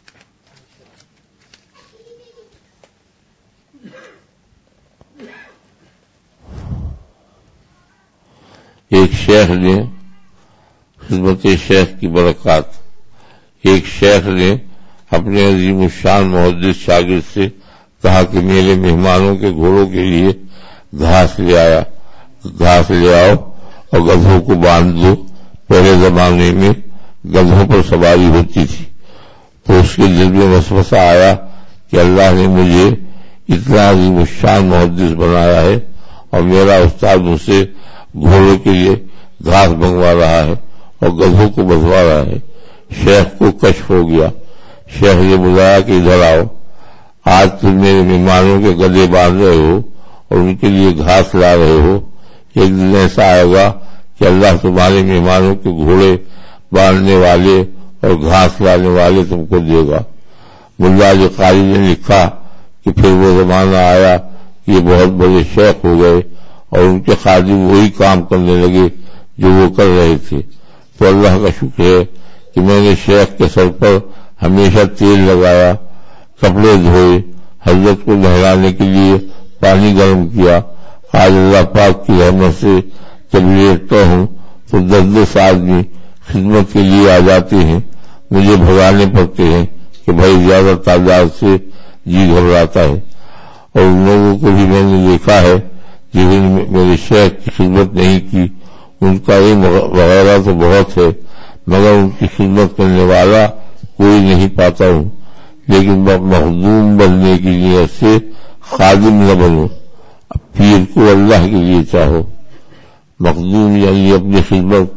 ایک شیخ نے خدمت شیخ کی برکات. ایک شیخ نے اپنے عظیم الشان محدث شاگرد سے کہا کہ میرے مہمانوں کے گھوڑوں کے لیے گھاس لے آیا گھاس لے آؤ اور گدھوں کو باندھ دو. پہلے زمانے میں گدھوں پر سواری ہوتی تھی تو اس کے دل میں وسوسہ آیا کہ اللہ نے مجھے اتنا عظیم الشان محدث بنایا ہے اور میرا استاد مجھ سے گھوڑوں کے لیے گھاس منگوا رہا ہے اور گدھوں کو بندھوا رہا ہے. شیخ کو کشف ہو گیا. شیخ نے بلایا کہ ادھر آؤ، آج تم میرے مہمانوں کے گدھے باندھ رہے ہو اور ان کے لیے گھاس لا رہے ہو. ایک دن ایسا آئے گا کہ اللہ تمہارے مہمانوں کے گھوڑے باندھنے والے اور گھاس لانے والے تم کو دے گا. ملا علی قاری نے لکھا کہ پھر وہ زمانہ آیا کہ یہ بہت بڑے شیخ ہو گئے اور ان کے خادم وہی کام کرنے لگے جو وہ کر رہے تھے. تو اللہ کا شکر ہے کہ میں نے شیخ کے سر پر ہمیشہ تیل لگایا، کپڑے دھوئے، حضرت کو نہلانے کے لیے پانی گرم کیا. آج اللہ پاک کی رحمت سے جب لیٹتا ہوں تو دس دس آدمی خدمت کے لیے آ جاتے ہیں. مجھے بھگانے پڑتے ہیں کہ بھائی زیادہ تعداد سے جی گھبراتا ہے. اور ان لوگوں کو بھی میں نے دیکھا ہے جنہوں نے میرے شیخ کی خدمت نہیں کی. ان کا علم وغیرہ تو بہت ہے مگر ان کی خدمت کرنے والا کوئی نہیں پاتا ہوں. لیکن مخدوم بننے کی نیت سے خادم نہ بنو، پیر کو اللہ کے لیے چاہو. مخدوم یعنی اپنی خدمت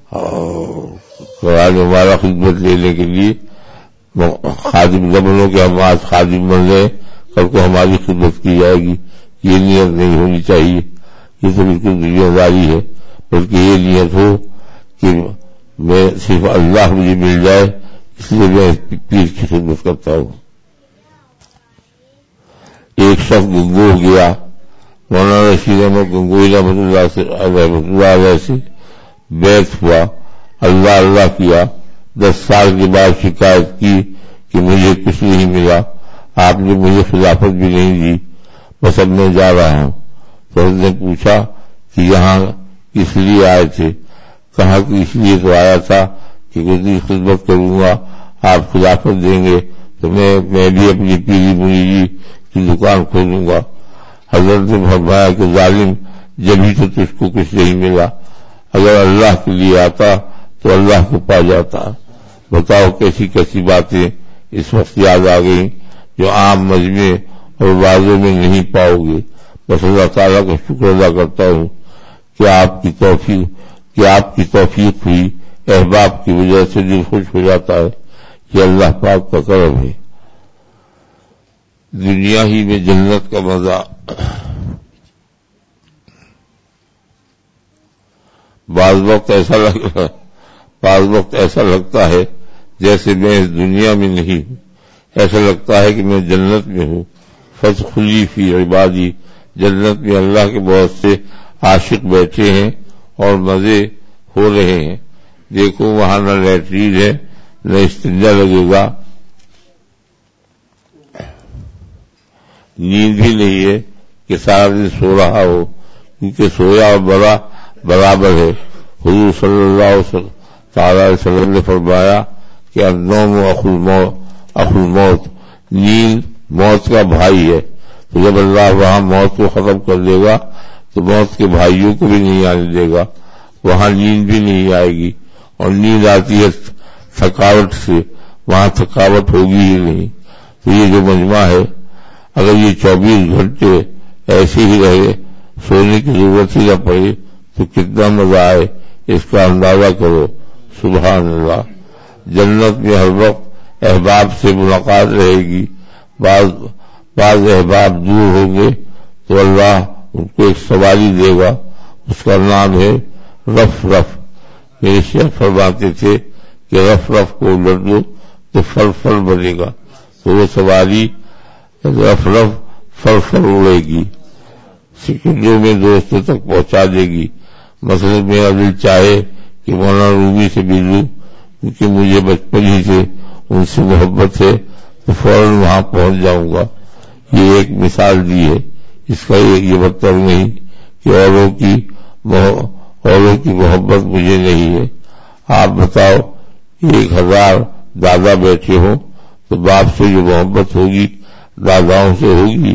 قرآن ہمارا خدمت لینے کے لیے خادم نہ بنو کہ ہم آج خادم بن رہے کل کو ہماری خدمت کی جائے گی، یہ نیت نہیں ہونی چاہیے. یہ تو بالکل دنیا داری ہے، بلکہ یہ نیت ہو کہ میں صرف اللہ مجھے مل جائے اس لیے میں پیر کی خدمت کرتا ہوں. ایک شخص گنگور گیا، مولانا رشید احمد گنگوئی رحمۃ اللہ سے رحمۃ اللہ علیہ سے بیعت ہوا، اللہ اللہ کیا. دس سال کے بعد شکایت کی کہ مجھے کچھ نہیں ملا، آپ نے مجھے خلافت بھی نہیں دی، بس اب میں جا رہا ہوں. تو اس نے پوچھا کہ یہاں کس لیے آئے تھے؟ کہا کہ اس لیے تو آیا تھا کہ کسی خدمت کروں گا، آپ خلافت دیں گے تو میں میں بھی اپنی پیری مریدی کی دکان کھولوں گا. حضرت نے فرمایا کہ ظالم، جبھی تو تجھ کو کچھ نہیں ملا، اگر اللہ کے لیے آتا تو اللہ کو پا جاتا. بتاؤ کیسی کیسی باتیں اس وقت یاد آ گئیں جو عام مجمع اور وعظوں میں نہیں پاؤ گے. بس اللہ تعالیٰ کا شکر ادا کرتا ہوں کہ آپ کی توفیق کہ آپ کی توفیق ہوئی، احباب کی وجہ سے دل خوش ہو جاتا ہے. یہ اللہ پاک کا کرم ہے. دنیا ہی میں جنت کا مزہ. بعض وقت ایسا لگتا بعض وقت ایسا لگتا ہے جیسے میں اس دنیا میں نہیں ہوں، ایسا لگتا ہے کہ میں جنت میں ہوں. فادخلی فی عبادی، جنت میں اللہ کے بہت سے عاشق بیٹھے ہیں اور مزے ہو رہے ہیں. دیکھو وہاں نہ لیٹرین ہے نہ استنجا لگے گا، نیند بھی نہیں ہے کہ سارا دن سو رہا ہو، کیونکہ سویا اور بڑا برابر ہے. حضور صلی اللہ علیہ وسلم نے فرمایا کہ النوم اخو الموت اخو الموت، نیند موت کا بھائی ہے. تو جب اللہ وہاں موت کو ختم کر دے گا تو موت کے بھائیوں کو بھی نہیں آنے دے گا، وہاں نیند بھی نہیں آئے گی. اور نیند آتی ہے تھکاوٹ سے، وہاں تھکاوٹ ہوگی ہی نہیں. تو یہ جو مجمع ہے، اگر یہ چوبیس گھنٹے ایسے ہی رہے، سونے کی ضرورت ہی نہ پڑے تو کتنا مزہ آئے، اس کا اندازہ کرو. سبحان اللہ. جنت میں ہر وقت احباب سے ملاقات رہے گی. بعض بعض احباب دور ہوں گے تو اللہ ان کو ایک سواری دے گا، اس کا نام ہے رف رف. میرے شیخ فرماتے تھے کہ رف رف کو الٹ دو تو فل فل بنے گا، تو وہ سواری رف رف فل فل اڑے گی، سیکنڈوں میں دوستوں تک پہنچا دے گی. مثلا میرا دل چاہے کہ مولانا رومی سے ملوں، کیونکہ مجھے بچپن ہی سے ان سے محبت ہے، تو فوراً وہاں پہنچ جاؤں گا. یہ ایک مثال دی ہے. اس کا یہ مطلب نہیں کہ اوروں کی اوروں کی محبت مجھے نہیں ہے. آپ بتاؤ، ایک ہزار دادا بیٹھے ہوں تو باپ سے جو محبت ہوگی داداؤں سے ہوگی.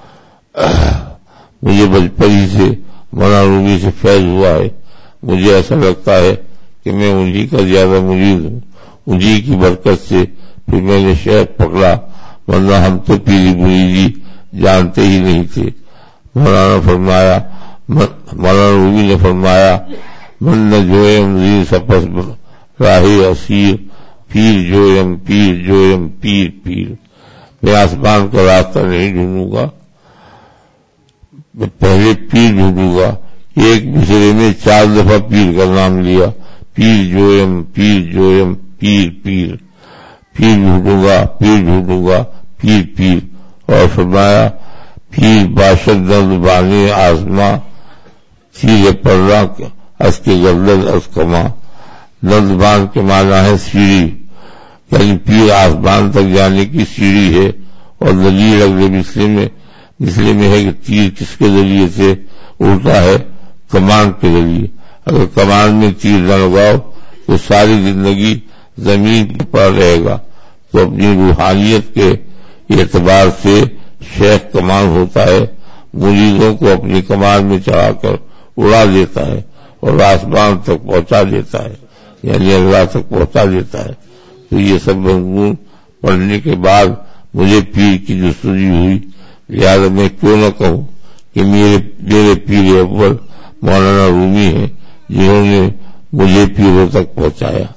مجھے بچپن ہی سے مولانا رومی سے فیض ہوا ہے. مجھے ایسا لگتا ہے کہ میں انہی کا زیادہ مرید ہوں. انہی کی برکت سے پھر میں نے شیخ پکڑا، ورنہ ہم تو پیری مریدی جانتے ہی نہیں تھے. مولانا فرمایا مولانا رومی نے فرمایا من نہ جویم زیر سپس راہی اسیر، پیر جویم پیر جویم پیر پیر. میں آسمان کا راستہ نہیں ڈھونڈوں گا، میں پہلے پیر ڈھونڈوں گا. ایک مصرے میں چار دفعہ پیر کا نام لیا، پیر جویم پیر جویم پیر پیر. پیر ڈھونڈوں گا پیر ڈھونڈوں گا پیر پیر. اور فرمایا پیر باشد نند بانے آزما، سیرے پرنا اس کے گردن اس کما. نندبان کے معنی ہے سیڑھی، یعنی پیر آسمان تک جانے کی سیڑھی ہے. اور دلیل اگلے مسئلے میں مسئلے میں ہے کہ تیر کس کے ذریعے سے اڑتا ہے؟ کمان کے ذریعے. اگر کمان میں تیر نہ لگاؤ تو ساری زندگی زمین پر رہے گا. تو اپنی روحانیت کے اعتبار سے شیخ کمان ہوتا ہے، مریدوں کو اپنی کمان میں چڑھا کر اڑا دیتا ہے اور آسمان تک پہنچا دیتا ہے، یعنی اللہ تک پہنچا دیتا ہے. تو یہ سب مضمون پڑھنے کے بعد مجھے پیر کی جستجو ہوئی. لہذا میں کیوں نہ کہوں کہ میرے میرے پیر اول مولانا رومی ہیں جنہوں نے مجھے پیروں تک پہنچایا.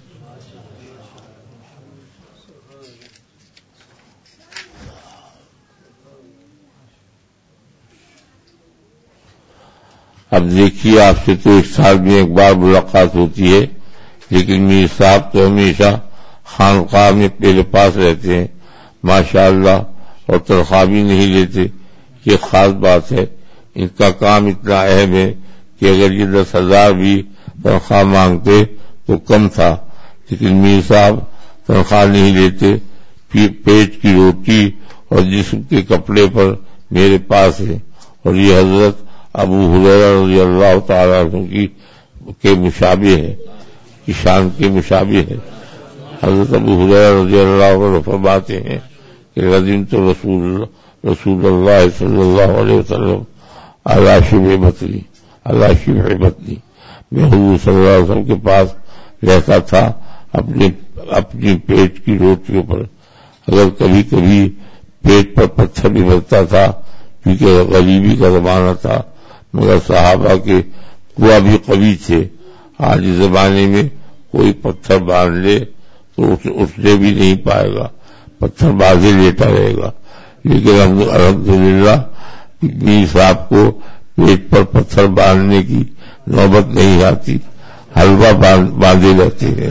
اب دیکھیے آپ سے تو ایک سال میں ایک بار ملاقات ہوتی ہے، لیکن میر صاحب تو ہمیشہ خانقاہ میں میرے پاس رہتے ہیں ماشاء اللہ، اور تنخواہ بھی نہیں لیتے. یہ خاص بات ہے. ان کا کام اتنا اہم ہے کہ اگر یہ دس ہزار بھی تنخواہ مانگتے تو کم تھا، لیکن میر صاحب تنخواہ نہیں لیتے. پیٹ کی روٹی اور جسم کے کپڑے پر میرے پاس ہے. اور یہ حضرت ابو ہریرہ رضی اللہ تعالیٰ عنہ کی کے مشابہ ہے، کی شان کے مشابہ ہے. حضرت ابو ہریرہ رضی اللہ عنہ فرماتے ہیں کہ رضیت رسول اللہ رسول اللہ صلی اللہ علیہ وسلم علی شبہ بطنی علی شبہ بطنی. میں حضور صلی اللہ علیہ وسلم کے پاس رہتا تھا اپنے اپنی پیٹ کی روٹیوں پر. اگر کبھی کبھی پیٹ پر پتھر بھی بھرتا تھا کیونکہ غریبی کا زمانہ تھا، مگر صحابہ کے قوا بھی قوی تھے. آج اس زمانے میں کوئی پتھر باندھ لے تو اٹھنے بھی نہیں پائے گا، پتھر بازے لیٹا رہے گا. لیکن الحمدللہ میر صاحب کو پیٹ پر پتھر باندھنے کی نوبت نہیں آتی، حلوہ باندھے رہتے ہیں.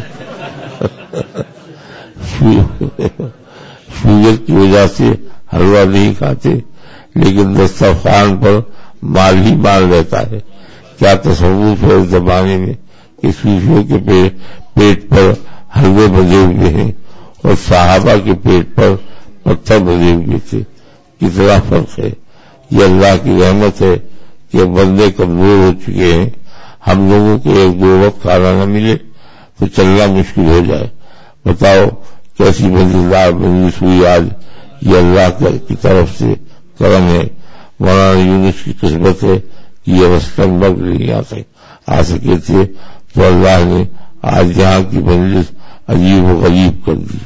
شوگر کی وجہ سے حلوہ نہیں کھاتے، لیکن دسترخوان پر مال ہی مال رہتا ہے. کیا تصوف ہے اس زمانے میں کہ صوفیوں کے پیٹ پر حلوے بندھے ہوئے ہیں اور صحابہ کے پیٹ پر پتھر بندھے ہوئے تھے. کتنا فرق ہے. یہ اللہ کی رحمت ہے کہ بندے کمزور ہو چکے ہیں. ہم لوگوں کو ایک دو وقت کھانا نہ ملے تو چلنا مشکل ہو جائے. بتاؤ کیسی منزلدار مجلس ہوئی آج. یہ اللہ کی طرف سے کرم ہے. مولانا یونس کی قسمت ہے کہ یہ وسطن بگ نہیں آ سکے تھے تو اللہ نے آج یہاں کی مجلس عجیب و غریب کر دی.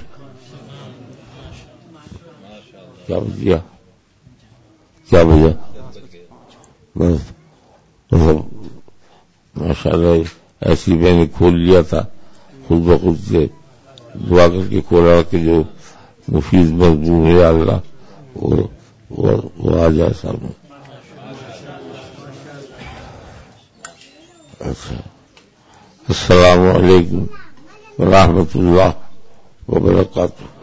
کیا بجیا کیا بجا بس ماشاء اللہ ایسی میں نے کھول لیا تھا خود بخود سے. دعا کر کے کھولا کہ جو مفید مضمون ہے اللہ وہ وہ آ جائے سامنے. اچھا السلام علیکم ورحمۃ اللہ وبرکاتہ.